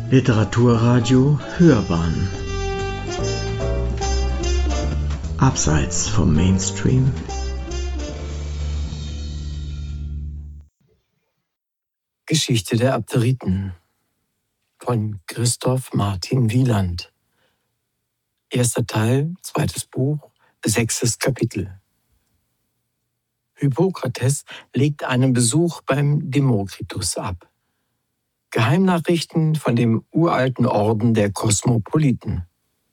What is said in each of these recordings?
Literaturradio Hörbahn Abseits vom Mainstream. Geschichte der Abderiten von Christoph Martin Wieland. Erster Teil, zweites Buch, 6. Kapitel. Hippokrates legt einen Besuch beim Demokritos ab. Geheimnachrichten von dem uralten Orden der Kosmopoliten.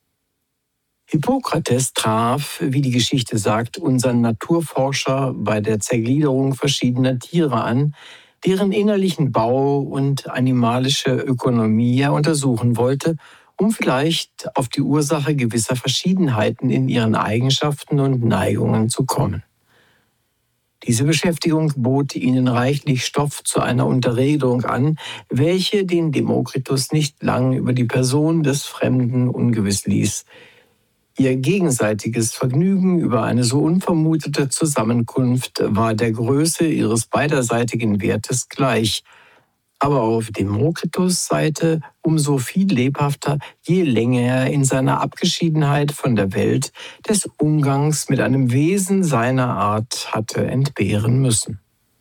Hippokrates traf, wie die Geschichte sagt, unseren Naturforscher bei der Zergliederung verschiedener Tiere an, deren innerlichen Bau und animalische Ökonomie er untersuchen wollte, um vielleicht auf die Ursache gewisser Verschiedenheiten in ihren Eigenschaften und Neigungen zu kommen. Diese Beschäftigung bot ihnen reichlich Stoff zu einer Unterredung an, welche den Demokritos nicht lang über die Person des Fremden ungewiss ließ. Ihr gegenseitiges Vergnügen über eine so unvermutete Zusammenkunft war der Größe ihres beiderseitigen Wertes gleich, aber auf Demokritos Seite umso viel lebhafter, je länger er in seiner Abgeschiedenheit von der Welt des Umgangs mit einem Wesen seiner Art hatte entbehren müssen.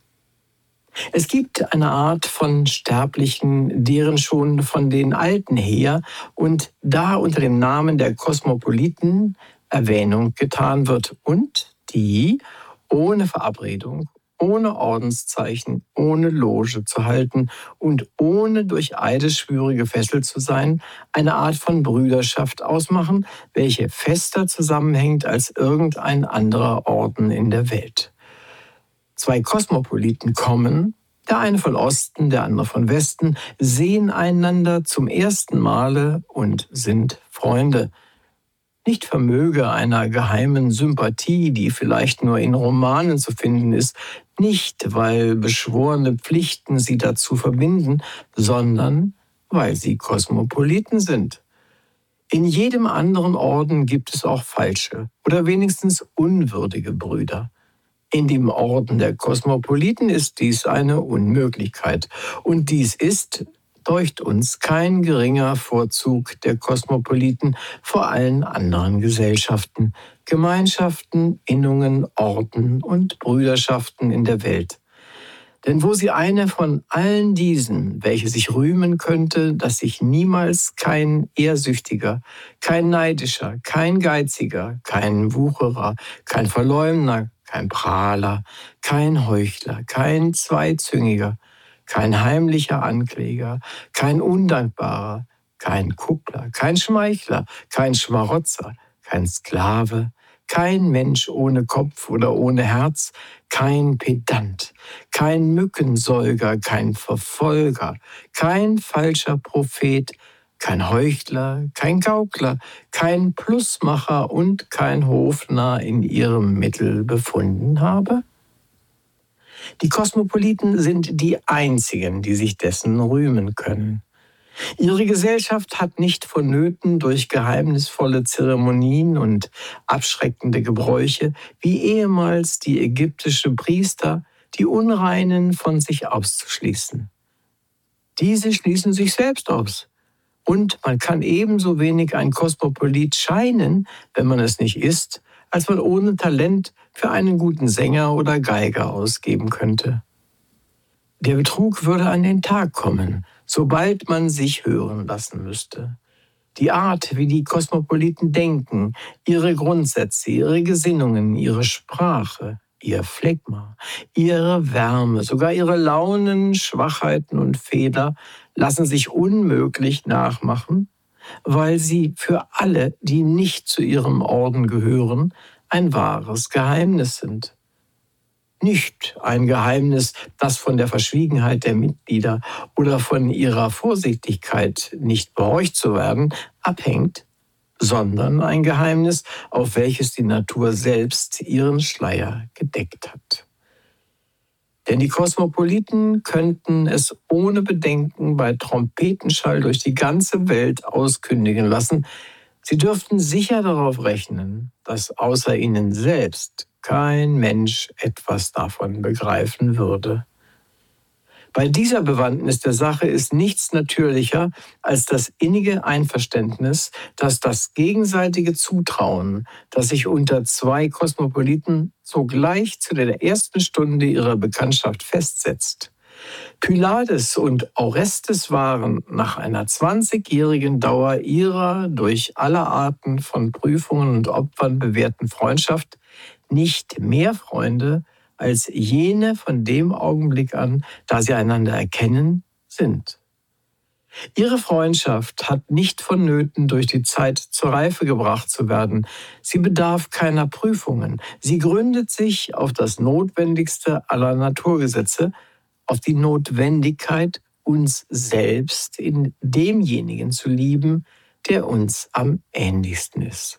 Es gibt eine Art von Sterblichen, deren schon von den Alten her und da unter dem Namen der Kosmopoliten Erwähnung getan wird und die, ohne Verabredung, ohne Ordenszeichen, ohne Loge zu halten und ohne durch Eidesschwüre gefesselt zu sein, eine Art von Brüderschaft ausmachen, welche fester zusammenhängt als irgendein anderer Orden in der Welt. Zwei Kosmopoliten kommen, der eine von Osten, der andere von Westen, sehen einander zum ersten Male und sind Freunde. Nicht vermöge einer geheimen Sympathie, die vielleicht nur in Romanen zu finden ist, nicht weil beschworene Pflichten sie dazu verbinden, sondern weil sie Kosmopoliten sind. In jedem anderen Orden gibt es auch falsche oder wenigstens unwürdige Brüder. In dem Orden der Kosmopoliten ist dies eine Unmöglichkeit. Und dies ist, deucht uns, kein geringer Vorzug der Kosmopoliten vor allen anderen Gesellschaften, Gemeinschaften, Innungen, Orden und Brüderschaften in der Welt. Denn wo sie eine von allen diesen, welche sich rühmen könnte, dass sich niemals kein Ehrsüchtiger, kein Neidischer, kein Geiziger, kein Wucherer, kein Verleumder, kein Prahler, kein Heuchler, kein Zweizüngiger, kein heimlicher Ankläger, kein Undankbarer, kein Kuppler, kein Schmeichler, kein Schmarotzer, kein Sklave, kein Mensch ohne Kopf oder ohne Herz, kein Pedant, kein Mückensäuger, kein Verfolger, kein falscher Prophet, kein Heuchler, kein Gaukler, kein Plusmacher und kein Hofnarr in ihrem Mittel befunden habe? Die Kosmopoliten sind die einzigen, die sich dessen rühmen können. Ihre Gesellschaft hat nicht vonnöten, durch geheimnisvolle Zeremonien und abschreckende Gebräuche, wie ehemals die ägyptische Priester, die Unreinen von sich auszuschließen. Diese schließen sich selbst aus. Und man kann ebenso wenig ein Kosmopolit scheinen, wenn man es nicht ist, als man ohne Talent für einen guten Sänger oder Geiger ausgeben könnte. Der Betrug würde an den Tag kommen, sobald man sich hören lassen müsste. Die Art, wie die Kosmopoliten denken, ihre Grundsätze, ihre Gesinnungen, ihre Sprache, ihr Phlegma, ihre Wärme, sogar ihre Launen, Schwachheiten und Fehler lassen sich unmöglich nachmachen, weil sie für alle, die nicht zu ihrem Orden gehören, ein wahres Geheimnis sind. Nicht ein Geheimnis, das von der Verschwiegenheit der Mitglieder oder von ihrer Vorsichtigkeit, nicht behorcht zu werden, abhängt, sondern ein Geheimnis, auf welches die Natur selbst ihren Schleier gedeckt hat. Denn die Kosmopoliten könnten es ohne Bedenken bei Trompetenschall durch die ganze Welt auskündigen lassen, sie dürften sicher darauf rechnen, dass außer ihnen selbst kein Mensch etwas davon begreifen würde. Bei dieser Bewandtnis der Sache ist nichts natürlicher als das innige Einverständnis, dass das gegenseitige Zutrauen, das sich unter zwei Kosmopoliten sogleich zu der ersten Stunde ihrer Bekanntschaft festsetzt. Pylades und Orestes waren nach einer 20-jährigen Dauer ihrer durch alle Arten von Prüfungen und Opfern bewährten Freundschaft nicht mehr Freunde als jene von dem Augenblick an, da sie einander erkennen, sind. Ihre Freundschaft hat nicht vonnöten, durch die Zeit zur Reife gebracht zu werden. Sie bedarf keiner Prüfungen. Sie gründet sich auf das Notwendigste aller Naturgesetze, auf die Notwendigkeit, uns selbst in demjenigen zu lieben, der uns am ähnlichsten ist.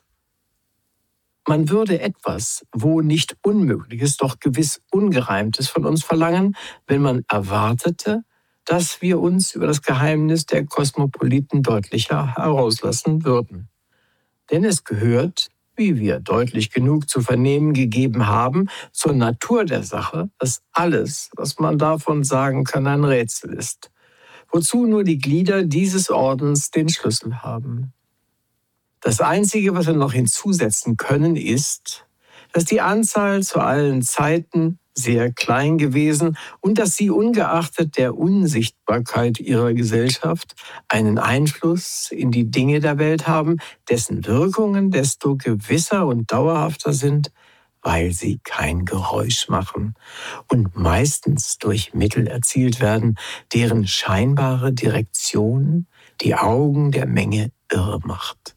Man würde etwas, wo nicht Unmögliches, doch gewiss Ungereimtes von uns verlangen, wenn man erwartete, dass wir uns über das Geheimnis der Kosmopoliten deutlicher herauslassen würden. Denn es gehört, wie wir deutlich genug zu vernehmen gegeben haben, zur Natur der Sache, dass alles, was man davon sagen kann, ein Rätsel ist, wozu nur die Glieder dieses Ordens den Schlüssel haben. Das Einzige, was wir noch hinzusetzen können, ist, dass die Anzahl zu allen Zeiten sehr klein gewesen und dass sie ungeachtet der Unsichtbarkeit ihrer Gesellschaft einen Einfluss in die Dinge der Welt haben, dessen Wirkungen desto gewisser und dauerhafter sind, weil sie kein Geräusch machen und meistens durch Mittel erzielt werden, deren scheinbare Direktion die Augen der Menge irre macht.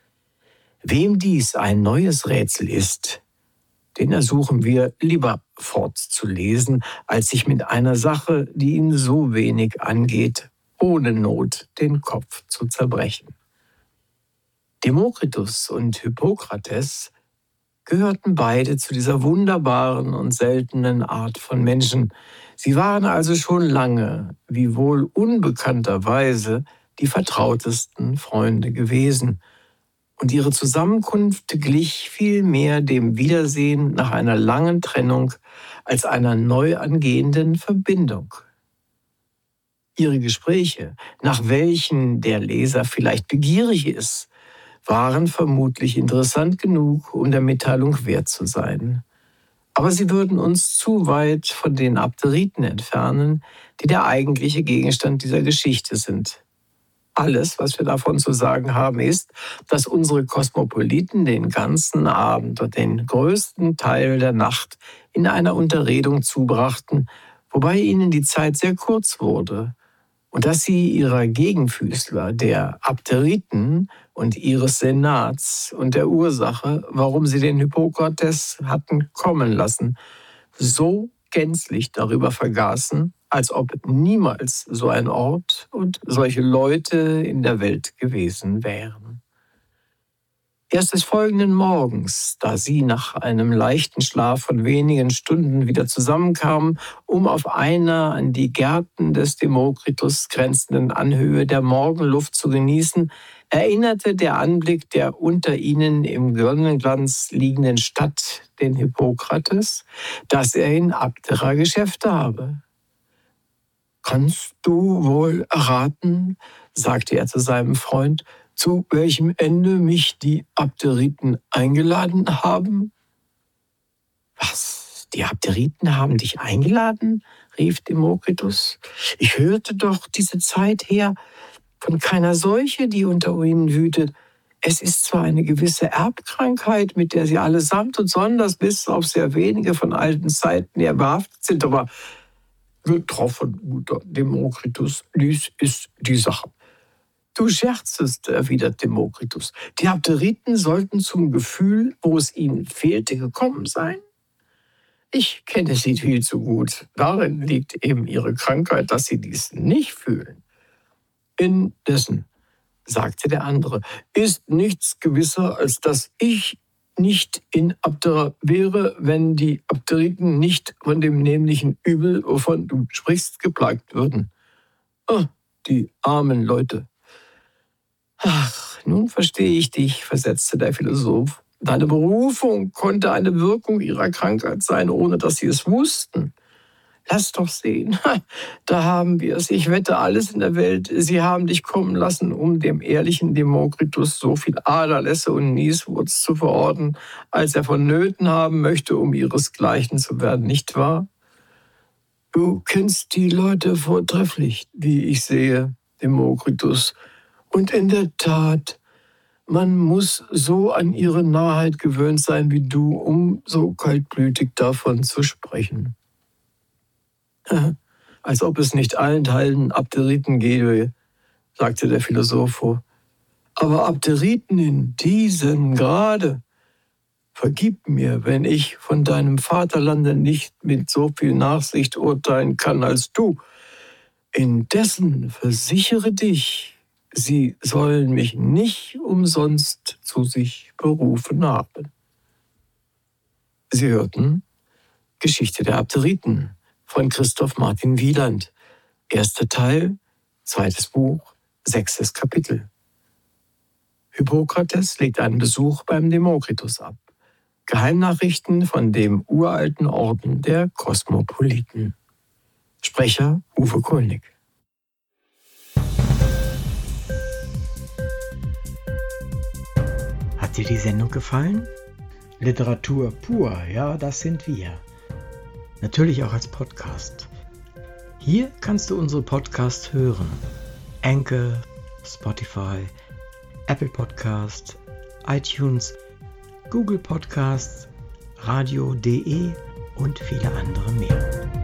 Wem dies ein neues Rätsel ist, den ersuchen wir lieber fortzulesen, als sich mit einer Sache, die ihn so wenig angeht, ohne Not den Kopf zu zerbrechen. Demokritos und Hippokrates gehörten beide zu dieser wunderbaren und seltenen Art von Menschen. Sie waren also schon lange, wiewohl unbekannterweise, die vertrautesten Freunde gewesen. Und ihre Zusammenkunft glich vielmehr dem Wiedersehen nach einer langen Trennung als einer neu angehenden Verbindung. Ihre Gespräche, nach welchen der Leser vielleicht begierig ist, waren vermutlich interessant genug, um der Mitteilung wert zu sein. Aber sie würden uns zu weit von den Abderiten entfernen, die der eigentliche Gegenstand dieser Geschichte sind. Alles, was wir davon zu sagen haben, ist, dass unsere Kosmopoliten den ganzen Abend und den größten Teil der Nacht in einer Unterredung zubrachten, wobei ihnen die Zeit sehr kurz wurde, und dass sie ihrer Gegenfüßler, der Abderiten und ihres Senats und der Ursache, warum sie den Hippokrates hatten kommen lassen, so gänzlich darüber vergaßen, als ob niemals so ein Ort und solche Leute in der Welt gewesen wären. Erst des folgenden Morgens, da sie nach einem leichten Schlaf von wenigen Stunden wieder zusammenkamen, um auf einer an die Gärten des Demokritos grenzenden Anhöhe der Morgenluft zu genießen, erinnerte der Anblick der unter ihnen im Sonnenglanz liegenden Stadt den Hippokrates, dass er in Abdera Geschäfte habe. »Kannst du wohl erraten«, sagte er zu seinem Freund, »zu welchem Ende mich die Abderiten eingeladen haben?« »Was, die Abderiten haben dich eingeladen?« rief Demokritos. »Ich hörte doch diese Zeit her von keiner Seuche, die unter ihnen wütet. Es ist zwar eine gewisse Erbkrankheit, mit der sie allesamt und sonders bis auf sehr wenige von alten Zeiten her behaftet sind, aber getroffen, guter Demokritos, dies ist die Sache.« »Du scherzest«, erwidert Demokritos. »Die Abderiten sollten zum Gefühl, wo es ihnen fehlte, gekommen sein? Ich kenne sie viel zu gut. Darin liegt eben ihre Krankheit, dass sie dies nicht fühlen.« »Indessen«, sagte der andere, »ist nichts gewisser, als dass ich nicht in Abdera wäre, wenn die Abderiten nicht von dem nämlichen Übel, wovon du sprichst, geplagt würden. Ah, die armen Leute.« »Ach, nun verstehe ich dich«, versetzte der Philosoph. »Deine Berufung konnte eine Wirkung ihrer Krankheit sein, ohne dass sie es wussten. Lass doch sehen. Da haben wir es. Ich wette alles in der Welt. Sie haben dich kommen lassen, um dem ehrlichen Demokritus so viel Aderlässe und Nieswurz zu verordnen, als er vonnöten haben möchte, um ihresgleichen zu werden, nicht wahr? Du kennst die Leute vortrefflich, wie ich sehe, Demokritus. Und in der Tat, man muss so an ihre Nahheit gewöhnt sein wie du, um so kaltblütig davon zu sprechen. Als ob es nicht allenthalben Abderiten gäbe, sagte der Philosoph. Aber Abderiten in diesem Grade. Vergib mir, wenn ich von deinem Vaterlande nicht mit so viel Nachsicht urteilen kann als du. Indessen versichere dich, sie sollen mich nicht umsonst zu sich berufen haben. Sie hörten Geschichte der Abderiten von Christoph Martin Wieland. Erster Teil, 2. Buch, 6. Kapitel. Hippokrates legt einen Besuch beim Demokritus ab. Geheimnachrichten von dem uralten Orden der Kosmopoliten. Sprecher Uwe Kulnig. Hat dir die Sendung gefallen? Literatur pur, ja, das sind wir. Natürlich auch als Podcast. Hier kannst du unsere Podcasts hören. Anchor, Spotify, Apple Podcasts, iTunes, Google Podcasts, radio.de und viele andere mehr.